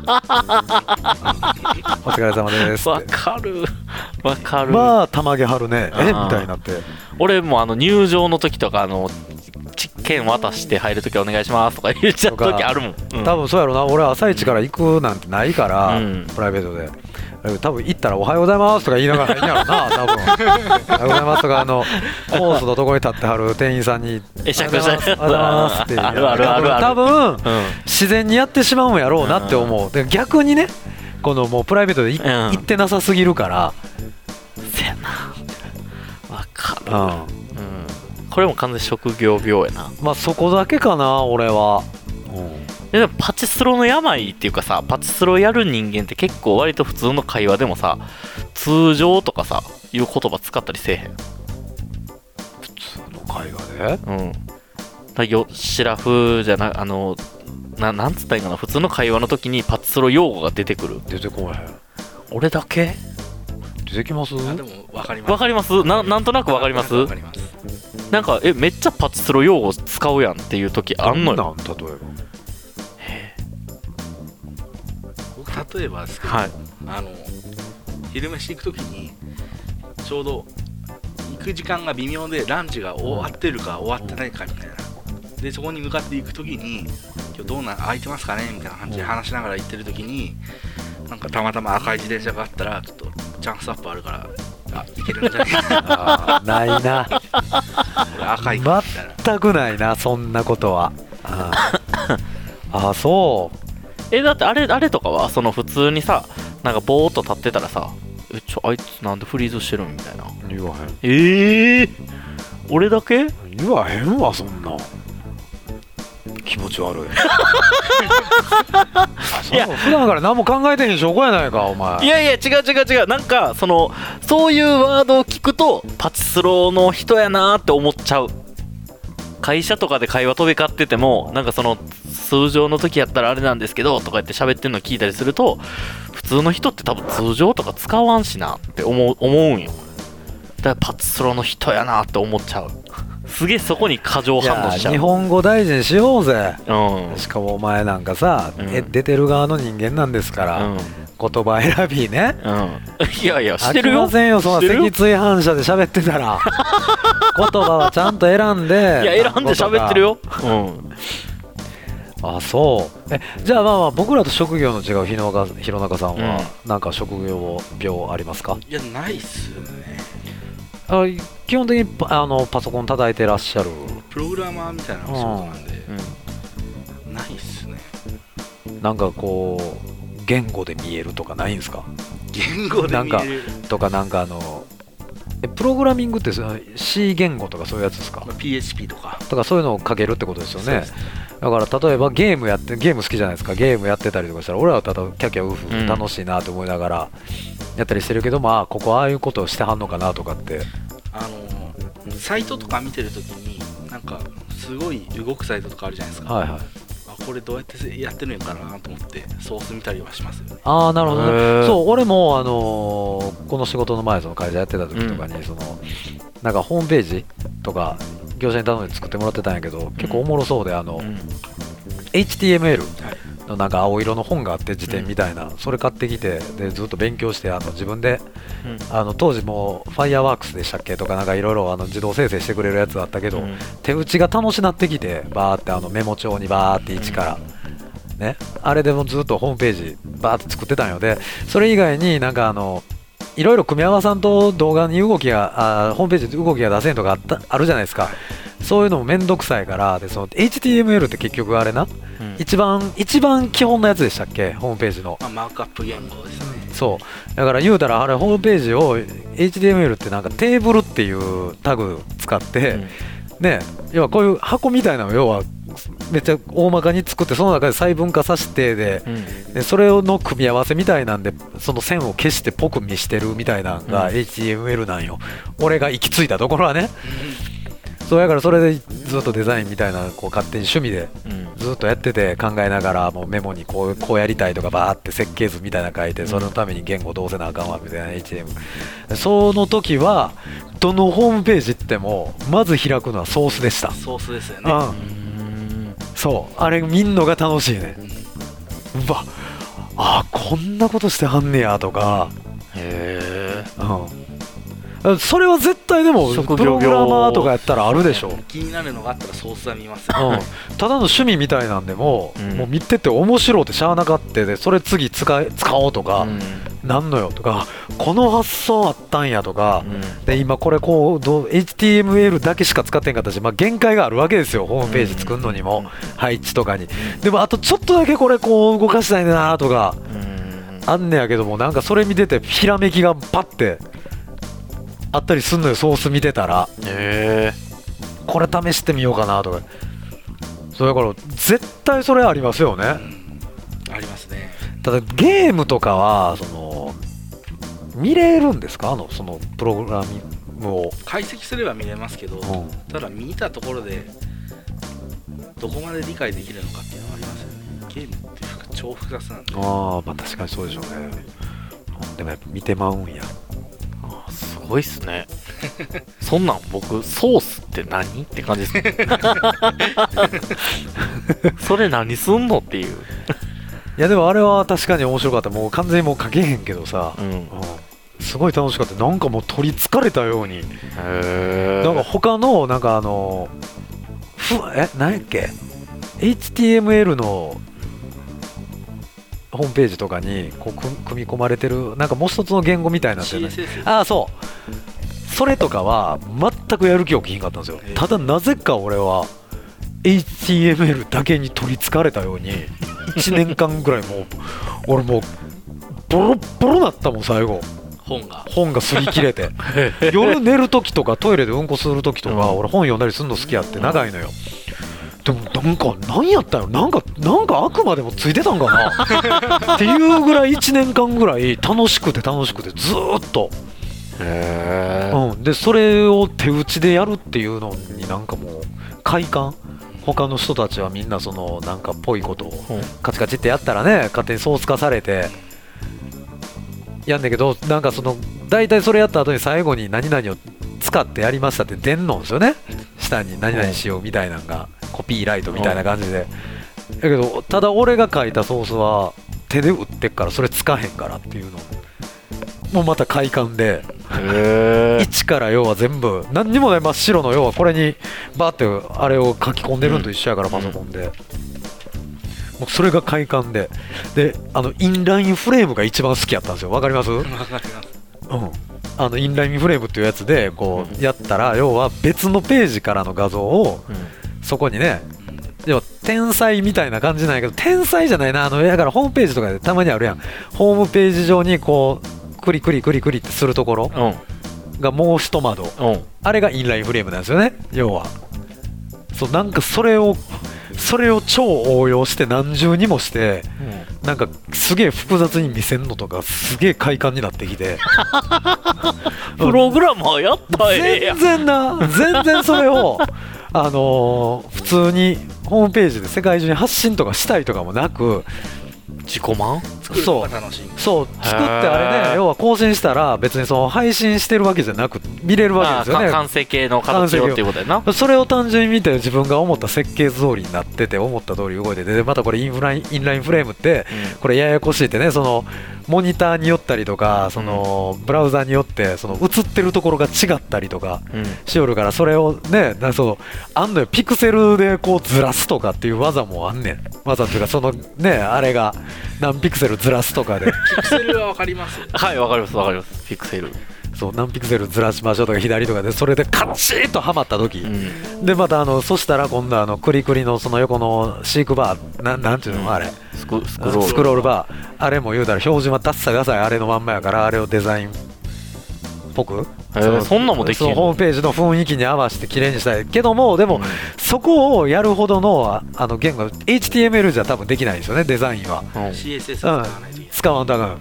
お疲れ様ですわってかるわかる、 まあたまげはるねあーえみたいになって俺もあの入場の時とかあのチ券渡して入る時お願いしますとか言っちゃう時あるもん、うん、 多分そうやろな俺朝一から行くなんてないから、 うんプライベートで多分行ったら「おはようございます」とか言いながら入んやろな多分「おはようございます」とかあのコースのところに立ってはる店員さんに「 会釈したりおはようございます」って言いながらあるあるある多分うん自然にやってしまうんやろうなって思うで逆にねこのもうプライベートでい、 うん行ってなさすぎるから、 せやなわかる、 うん、 うん、これも完全に職業病やな。 まあそこだけかな俺は、うんでもパチスロの病っていうかさ、パチスロやる人間って結構割と普通の会話でもさ、通常とかさいう言葉使ったりせえへん。 普通の会話でうんだよシラフじゃなあのななんつったらいいかな、普通の会話の時にパチスロ用語が出てくる。 出てこない俺だけ出てきますあでも分かりますわかりますななんとなくわかります分かりますなんかえめっちゃパチスロ用語使うやんっていう時あんのよ。 なん例えば僕例えばですけど、 はいあの昼飯行くときにちょうど行く時間が微妙でランチが終わってるか終わってないかみたいなでそこに向かって行くときに今日どうな空いてますかねみたいな感じで話しながら行ってるときになんかたまたま赤い自転車があったらちょっとチャンスアップあるからあ行けるんじゃないあーないな俺赤いからみたいな全くないなそんなことはあーあーそうえだってあれあれとかはその普通にさなんかぼーっと立ってたらさえちょあいつなんでフリーズしてるんみたいな。 言わへんええー、俺だけ言わへんわそんな気持ち悪いあそういや普段から何も考えてへん証拠やないかお前いやいや違う違う違うなんかそのそういうワードを聞くとパチスロの人やなーって思っちゃう。会社とかで会話飛び交っててもなんかその通常の時やったらあれなんですけどとか言って喋ってるの聞いたりすると普通の人って多分通常とか使わんしなって思う思うんよ。だからパチスロの人やなって思っちゃう。すげえそこに過剰い反応しちゃう。 や日本語大事にしようぜうんしかもお前なんかさ、 うんえ出てる側の人間なんですから、 うん言葉選びねうんいやいやし飽てるよきませんよそんなしてるよ脊椎反射で喋ってたら言葉はちゃんと選んでいや選んで喋ってるよ。うんあそうえじゃあまあまあ僕らと職業の違う弘中弘中さんは、なんか職業病ありますか？ いやないっすよねあ基本的にパあのパソコン叩いてらっしゃるプログラマーみたいな仕事なんでうんないっすねなんかこう言語で見えるとかないんですか？ 言語で見えるとかなんかあのえプログラミングってその C 言語とかそういうやつですか？ まあ ピーエイチピー とかとかそういうのを書けるってことですよねそうです。 だから例えばゲームやってゲーム好きじゃないですか。ゲームやってたりとかしたら俺らはただキャキャウフうん楽しいなと思いながらやったりしてるけど、まあここああいうことをしてはんのかなとかってあのサイトとか見てるときになんかすごい動くサイトとかあるじゃないですか、 はいはい。 あこれどうやってやってるのかなと思ってソース見たりはしますよね。 ああなるほどへーね。そう俺もあのーこの仕事の前その会社やってた時とかに、そのなんかホームページとか業者に頼んで作ってもらってたんやけど、結構おもろそうであの、 うんエイチティーエムエルはいのなんか青色の本があって辞典みたいな、それ買ってきてでずっと勉強してあの自分でうんあの当時もファイヤーワークスでしたっけとかなんかいろいろ自動生成してくれるやつあったけど、 うん手打ちが楽しなってきてバーってあのメモ帳にバーって一から、ね、あれでもずっとホームページバーって作ってたんよ。でそれ以外になんかあのいろいろ組み合わさんと動画に動きがあホームページで動きが出せんとかあったあるじゃないですか。そういうのもめんどくさいからでその エイチティーエムエル って結局あれな、 うん一番一番基本のやつでしたっけホームページの。 まあ、マークアップ言語ですね。 そうだから言うたらあれホームページを エイチティーエムエル ってなんかテーブルっていうタグ使って、 うんね要はこういう箱みたいなのを要はめっちゃ大まかに作ってその中で細分化させてでうんでそれの組み合わせみたいなんでその線を消してぽく見してるみたいなのが エイチティーエムエル なんよ、俺が行き着いたところはね。 そうやからそれでずっとデザインみたいなこう勝手に趣味でずっとやってて、考えながらもうメモにこうこうやりたいとかバーって設計図みたいなの書いて、それのために言語どうせなあかんわみたいな エイチティーエム、 その時はどのホームページ行ってもまず開くのはソースでした。 ソースですよね。 うん、そうあれ見んのが楽しいね。うわあこんなことしてはんねやとか、 へえ、 うん、それは絶対でもプログラマーとかやったらあるでしょ。 気になるのがあったらソースは見ますよ、 うん、ただの趣味みたいなんでも、 うん、 もう見てて面白うてしゃあなかってでそれ次使い使おうとか、うん、なんのよとかこの発想あったんやとか、うん、で今これこうどう エイチティーエムエル だけしか使ってんかったし、まあ、限界があるわけですよホームページ作るのにも、うん、配置とかに。でもあとちょっとだけこれこう動かしたいなとか、うん、あんねやけども、なんかそれ見ててひらめきがパッてあったりすんのよ、ソース見てたら。 へーこれ試してみようかなとか。そうだから絶対それありますよね、 うん、ありますね。 ただゲームとかはその見れるんですか、あのそのプログラミングを解析すれば見れますけど、うん、ただ見たところでどこまで理解できるのかっていうのがありますよね。ゲームって超複雑なんで。 ああまあ確かにそうでしょうね。でもやっぱ見てまうんや。 すごいっすね。そんなん僕ソースって何って感じですね。それ何すんのっていう。 いやでもあれは確かに面白かった。もう完全にもう書けへんけどさ、うんうん、すごい楽しかった。なんかもう取りつかれたように。へなんか他のなんかあのふえ何やっけ エイチティーエムエル のホームページとかにこう組み込まれてるなんかもう一つの言語みたいなってね。ああそうそれとかは全くやる気起きひんかったんですよ。ただなぜか俺は エイチティーエムエル だけに取りつかれたようにいちねんかんぐらいもう俺もうボロッボロなったもん最後。 本が本が擦り切れて夜寝るときとかトイレでうんこするときとか、うん、俺本読んだりするの好きやって長いのよ。でもなんか何やったよなんかなんか悪魔でもついてたんかなっていうぐらいいちねんかんぐらい楽しくて楽しくてずーっと。へー、うん、でそれを手打ちでやるっていうのになんかもう快感。他の人たちはみんなそのなんかっぽいことをカチカチってやったらね勝手にソース化されてやんだけど、なんかその大体それやった後に最後に何々を使ってやりましたって出んのんですよね。下に何々しようみたいなのがコピーライトみたいな感じで。だけどただ俺が書いたソースは手で打ってっからそれつかへんからっていうのもうまた快感で、一から要は全部何にもない真っ白の要はこれにバーってあれを書き込んでるのと一緒やから、パソコンでもうそれが快感で、であのインラインフレームが一番好きやったんですよ。わかります？わかります。うん、あのインラインフレームっていうやつでこうやったら要は別のページからの画像をそこにね、要は天才みたいな感じなんやけど天才じゃないな、あのだからホームページとかでたまにあるやん。ホームページ上にこうクリクリクリクリってするところがもう一窓、うん、あれがインラインフレームなんですよね。要はそうなんかそれをそれを超応用して何重にもして、うん、なんかすげえ複雑に見せんのとかすげえ快感になってきてプログラマーやったらええやん。 全然な全然それをあのー、普通にホームページで世界中に発信とかしたいとかもなく自己満作るのが楽しい。 そう作ってあれね、要は更新したら別にその配信してるわけじゃなく見れるわけですよね。 完成形の形をっていうことやな。 それを単純に見て自分が思った設計通りになってて思った通り動いてて、でまたこれインラインインラインフレームってこれややこしいってね、そのモニターによったりとかそのブラウザによってその映ってるところが違ったりとかしよるから、それをねそのあんのよピクセルでこうずらすとかっていう技もあんねん。技っていうかそのねあれが何ピクセルずらすとかでピクセルは分かりますはい分かります分かります。ピクセルそう何ピクセルずらしましょうとか左とかでそれでカチッとはまった時、うん、でまたあのそしたら今度あのクリクリのその横のシークバー な, なんていうの、うん、あれス ク, ス, クロールスクロールバーあれも言うたら標準はダッサダサいあれのまんまやからあれをデザインっぽく、 えー、そ, そんなもできるの？ ホームページの雰囲気に合わせて綺麗にしたいけどもでも、うん、そこをやるほどのあの言語 エイチティーエムエル じゃ多分できないですよねデザインは、 うん、シーエスエス は使わないといけない、 うん、使わんとあかん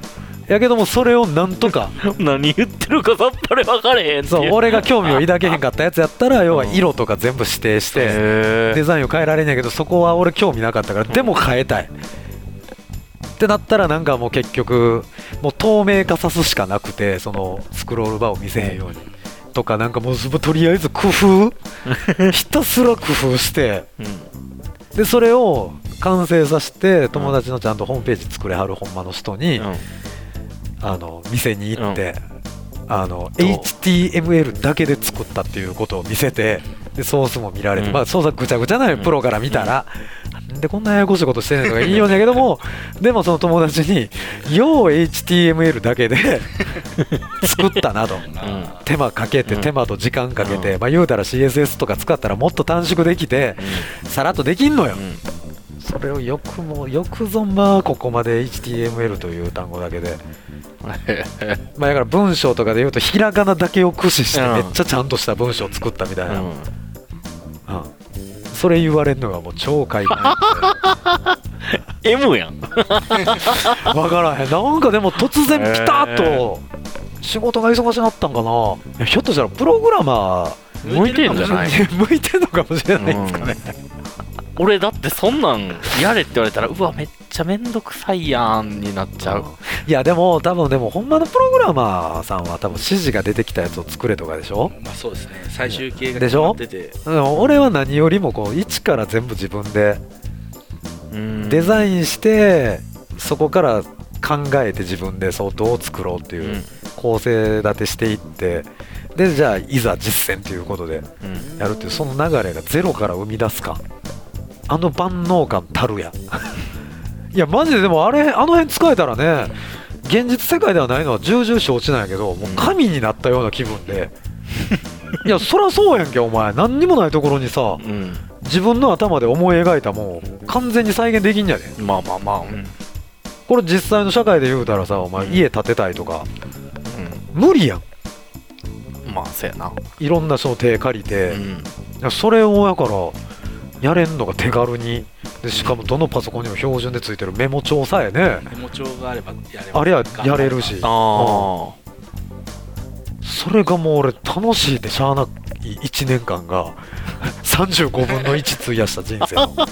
やけどもそれをなんとか何言ってるかさっぱり分かれへんっていう。 そう俺が興味を抱けへんかったやつやったら要は色とか全部指定してデザインを変えられんやけど、そこは俺興味なかったからでも変えたいってなったらなんかもう結局もう透明化さすしかなくて、そのスクロールバーを見せへんようにとか、なんかもうとりあえず工夫ひたすら工夫して、うん、でそれを完成させて友達のちゃんとホームページ作れはるほんまの人に、うん、あの店に行って、うん、あの エイチティーエムエル だけで作ったっていうことを見せて、でソースも見られて、うん、まあ操作ぐちゃぐちゃなよ、プロから見たら、うん、でこんなややこしいことしてんのとかいいようだけどもでもその友達によう エイチティーエムエル だけで作ったなと、うん、手間かけて、手間と時間かけて、うん、まあ言うたら シーエスエス とか使ったらもっと短縮できて、うん、さらっとできんのよ、うん、それをよくもよくぞまあここまで エイチティーエムエル という単語だけでまあだから文章とかで言うとひらがなだけを駆使してめっちゃちゃんとした文章を作ったみたいな、うんうん、それ言われるのがもう超快感 M やん分からへん。なんかでも突然ピタッと仕事が忙しくなったんかな。ひょっとしたらプログラマー向いてんじゃない向いてんのかもしれないですかね、 うん、俺だってそんなんやれって言われたらうわめっちゃめんどくさいやんになっちゃう、うん、 いやでも多分でもほんまのプログラマーさんは多分指示が出てきたやつを作れとかでしょ。 まあそうですね、最終形が決まってて、 でしょ。俺は何よりもこう一から全部自分でデザインしてそこから考えて自分で相当を作ろうっていう構成立てしていって、でじゃあいざ実践ということでやるっていう、その流れがゼロから生み出すか、あの万能感たるやいやマジででもあれあの辺使えたらね、現実世界ではないのは重々承知なんやけど、もう神になったような気分でいやそりゃそうやんけお前、何にもないところにさ、うん、自分の頭で思い描いたもん完全に再現できんやで。 まあまあまあ、うん、 これ実際の社会で言うたらさ、お前家建てたいとか、うん、無理やん。 まあそうやな、 いろんな人の手借りて、うん、それをやからやれんのが手軽にで、しかもどのパソコンにも標準でついてるメモ帳さえね、 メモ帳があればやればあれはやれるし、あ、うん、それがもう俺楽しいでしゃあないいちねんかんがさんじゅうごぶんのいち費やした人生の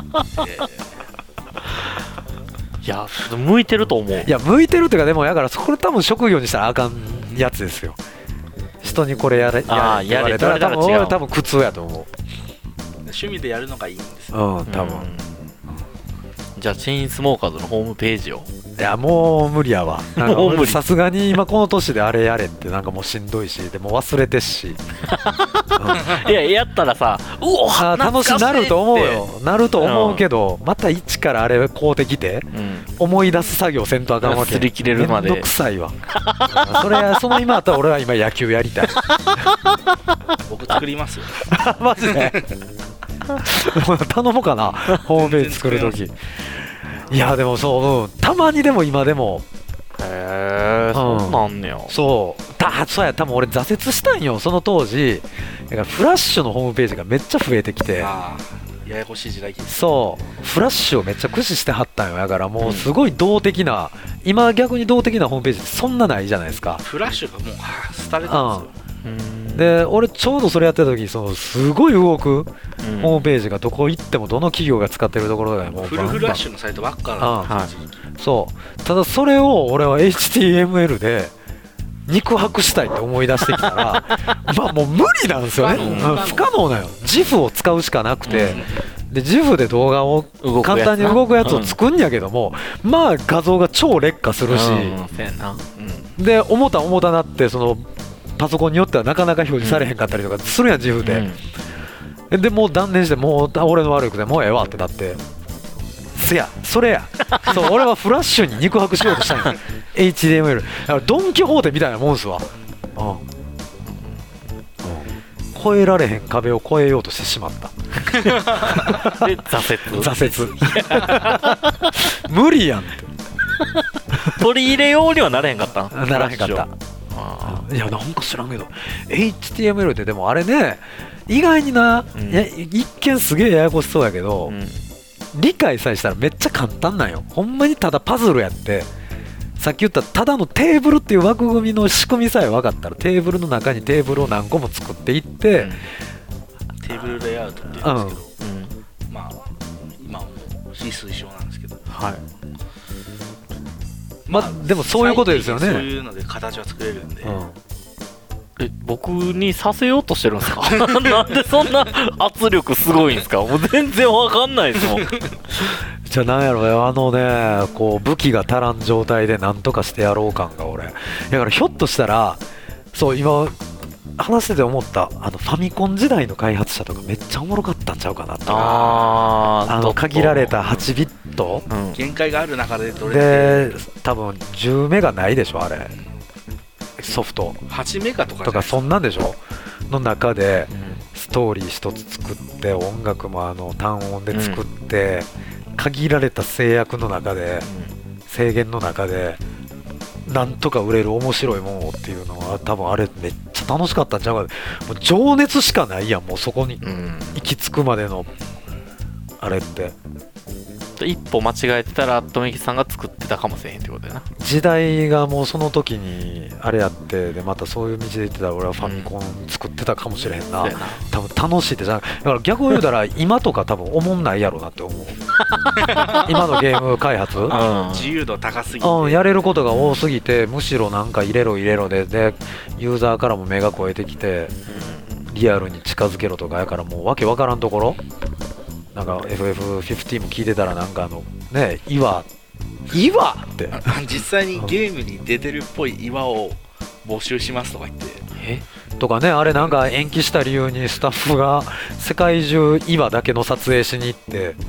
いや向いてると思う。 いや向いてるっていうか、でもやからこれ多分職業にしたらあかんやつですよ。人にこれやれやれって言われたら多分俺多分苦痛やと思う。 趣味でやるのがいいんですよ、 うん、多分、うん、 じゃあチェインスモーカーズのホームページを。 いやもう無理やわ。さすがに今この年であれやれってなんかもうしんどいし、でも忘れてし、 うん、いややったらさ、うおあ楽しくなると思うよ、なると思うけど、うん、また一からあれ買うてきて、うん、思い出す作業せんとあかんわけ。 擦り切れるまでめんどくさいわそれその今あったら俺は今野球やりたい僕作りますよマジで頼もうかなホームページ作るとき。いやでもそう、うん、たまにでも今でもへえ、うん、そうなんねや。 そうだ、そうや、多分俺挫折したんよその当時。だからフラッシュのホームページがめっちゃ増えてきて、 あややこしい時代。 そうフラッシュをめっちゃ駆使してはったんよ。だからもうすごい動的な、うん、今逆に動的なホームページってそんなないじゃないですか。 フラッシュがもう廃れたんですよ、 うん、で俺ちょうどそれやってた時、そのすごい動くホームページがどこ行ってもどの企業が使ってるところがもうフルフラッシュのサイトばっかなんですよ、うん、そうただそれを俺は エイチティーエムエル で肉薄したいって思い出してきたらまあもう無理なんですよね、うん、不可能なよ。 ジィフ を使うしかなくて、うん、で ジィフ で動画を簡単に動くやつを作んやけども、うん、まあ画像が超劣化するし、うん、で思った思ったなってそのパソコンによってはなかなか表示されへんかったりとかするやん ジィフ で、うん、でもう断念して、もう俺の悪いことでもうええわってなって、せやそれやそう俺はフラッシュに肉薄しようとしたんやエイチティーエムエル だからドン・キホーテみたいなもんすわ、うんうん、越えられへん壁を越えようとしてしまったで挫折挫折無理やんって取り入れようにはなれへんかったんならへんかった。いやなんか知らんけど エイチティーエムエル ってでもあれね、意外にな、うん、いや一見すげえややこしそうやけど、うん、理解さえしたらめっちゃ簡単なんよ。ほんまにただパズルやってさっき言ったただのテーブルっていう枠組みの仕組みさえ分かったらテーブルの中にテーブルを何個も作っていって、うん、 テーブルレイアウトっていうんですけど、うん、まあ今はもう指数一緒なんですけど、 はい、 まあでもそういうことですよね。 そういうので形は作れるんで、うん、 え僕にさせようとしてるんですかなんでそんな圧力すごいんですか。もう全然わかんないですもんじゃあなんやろあのねこう武器が足らん状態でなんとかしてやろう感が俺だからひょっとしたらそう今話してて思ったあのファミコン時代の開発者とかめっちゃおもろかったんちゃうかなってああの限られたはちビット、 うん、限界がある中でどれで多分じゅうメガないでしょあれソフトはちメガとかとかそんなんでしょの中でストーリー一つ作って音楽もあの単音で作って、うん、限られた制約の中で、うん、制限の中でなんとか売れる面白いもんをっていうのは多分あれめっちゃ楽しかったんちゃうか。もう情熱しかないやんもうそこに行き着くまでのあれって一歩間違えてたら富木さんが作ってたかもしれへんってことやな。 時代がもうその時にあれやってでまたそういう道で行ってたら俺はファミコン作ってたかもしれへんな、うん、多分楽しいってじゃだから逆を言うたら今とか多分思んないやろなって思う今のゲーム開発、うん、 自由度高すぎて、 うん、やれることが多すぎてむしろなんか入れろ入れろででユーザーからも目が超えてきてリアルに近づけろとかやからもうわけわからんところなんか エフエフじゅうご も聞いてたらなんかあのね岩岩って実際にゲームに出てるっぽい岩を募集しますとか言ってえとかねあれなんか延期した理由にスタッフが世界中岩だけの撮影しに行って、うん、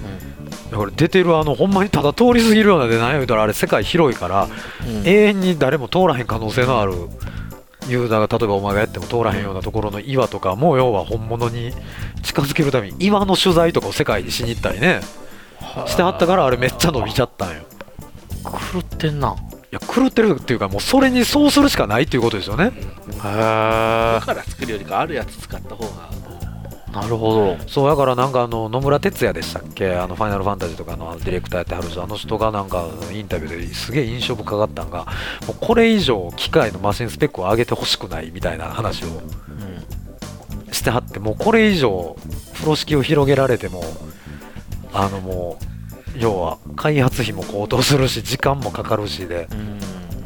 だから出てるあのほんまにただ通り過ぎるようなで何や言うたらあれ世界広いから、うん、永遠に誰も通らへん可能性のあるユーザーが例えばお前がやっても通らへんようなところの岩とかも要は本物に近づけるために岩の取材とかを世界にしに行ったりねしてはったからあれめっちゃ伸びちゃったんよ。 狂ってんな。 いや狂ってるっていうかもうそれにそうするしかないっていうことですよね。へだから作るよりかあるやつ使った方がなるほど。 そうだからなんかあの野村哲也でしたっけあのファイナルファンタジーとかのディレクターやってはる人あの人がなんかインタビューですげえ印象深かったんがもうこれ以上機械のマシンスペックを上げてほしくないみたいな話をしてはってもうこれ以上風呂敷を広げられてもあのもう要は開発費も高騰するし時間もかかるしでうん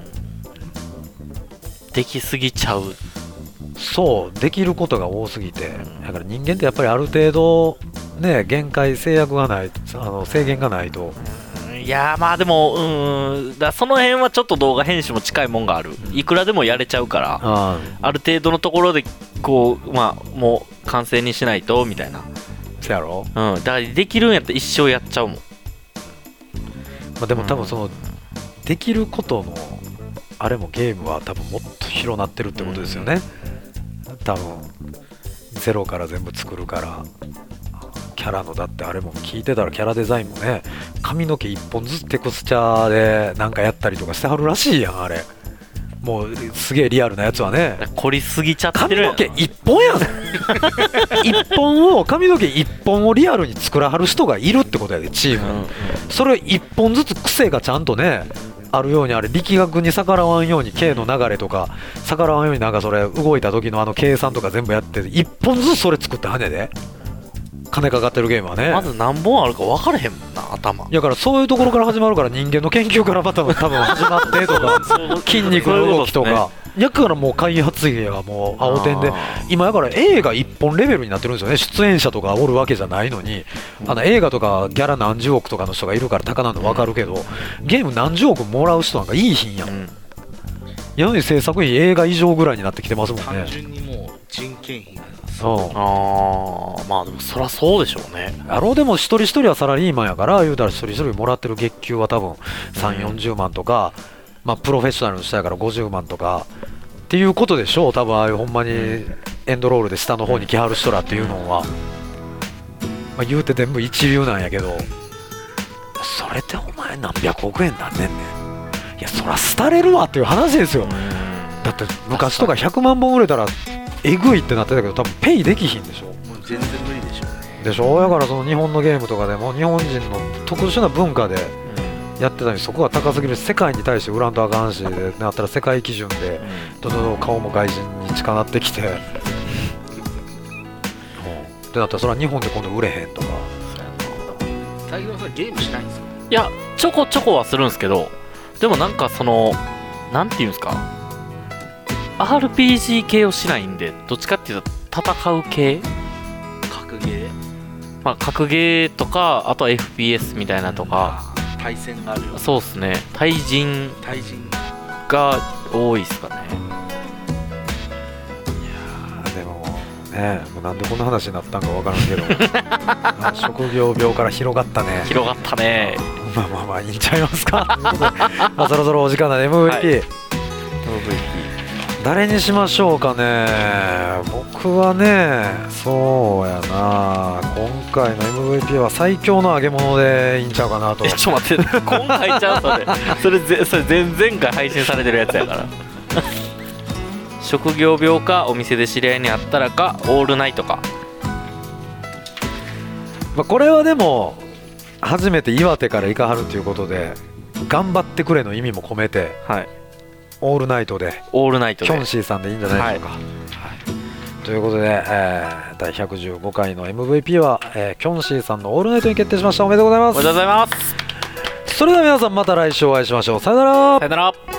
できすぎちゃう。 そうできることが多すぎてだから人間ってやっぱりある程度ね限界制約がないあの制限がないといやまあでもうーんだその辺はちょっと動画編集も近いもんがあるいくらでもやれちゃうからあ, ある程度のところでこうまあもう完成にしないとみたいなそやろ、 うん、だからできるんやったら一生やっちゃうもん、まあ、でも多分その、うん、できることのあれもゲームは多分もっと広なってるってことですよね、うん、多分ゼロから全部作るからキャラのだってあれも聞いてたらキャラデザインもね髪の毛一本ずつテクスチャーでなんかやったりとかしてはるらしいやんあれもうすげえリアルなやつはね凝りすぎちゃってる髪の毛一本やん一本を髪の毛一本をリアルに作らはる人がいるってことやでチーム、うんうん、それ一本ずつ癖がちゃんとねあるようにあれ力学に逆らわんように K の流れとか逆らわんようになんかそれ動いた時のあの計算とか全部やって一本ずつそれ作ってはねで金かかってるゲームはねまず何本あるか分からへんもんな頭だからそういうところから始まるから人間の研究からまた多分始まってとか筋肉の動きとかやからもう開発費がもう青天で今だから映画一本レベルになってるんですよね出演者とかおるわけじゃないのにあの映画とかギャラ何十億とかの人がいるから高なの分かるけどゲーム何十億もらう人なんかいい品やん、うん、やのに制作費映画以上ぐらいになってきてますもんね単純にもう人件費がああまあでもそりゃそうでしょうねやろうでも一人一人はサラリーマンやから言うたら一人一人もらってる月給は多分さんじゅう、よんじゅうまんとか、まあプロフェッショナルの人やからごじゅうまんとかっていうことでしょう多分ああいうほんまにエンドロールで下の方に来はる人らっていうのは、まあ、言うて全部一流なんやけどそれってお前何百億円なんねんねんいやそら廃れるわっていう話ですよだって昔とかひゃくまんぼん売れたらえぐいってなってたけど多分ペイできひんでしょもう全然無理でしょうねでしょだからその日本のゲームとかでも日本人の特殊な文化でやってたのにそこが高すぎるし世界に対して売らんとあかんしでなったら世界基準でどんどんどん顔も外人に近なってきて、うん、ってなったらそれは日本で今度売れへんとか。 大木さんゲームしないんですか？ いやちょこちょこはするんですけど、でもなんかそのなんていうんですか アールピージー 系をしないんで、どっちかっていうと戦う系、 格ゲー、 まあ格ゲーとかあとは エフピーエス みたいなとか、 対戦があるよ。 そうですね、対人対人が多いですかね。 でもね、もうなんでこんな話になったんかわからんけど職業病から広がったね。 広がったね。 まあまあまあいいんちゃいますかまあそろそろお時間だね。 エムブイピー、はい、誰にしましょうかね。僕はね、そうやな、今回の エムブイピー は最強の揚げ物でいいんちゃうかなと。 えちょっと待って、今回ちゃうそれそれぜそれ前々回配信されてるやつやから職業病かお店で知り合いに会ったらかオールナイトか。 まあこれはでも初めて岩手から行かはるということで頑張ってくれの意味も込めて、 はい、 オールナイトでオールナイトでキョンシーさんでいいんじゃないでしょうか、はいはい、ということで、えー、だいひゃくじゅうごかいの エムブイピー は、えー、キョンシーさんのオールナイトに決定しました。おめでとうございます。 おめでとうございます。 それでは皆さんまた来週お会いしましょう。さよなら。 さよなら。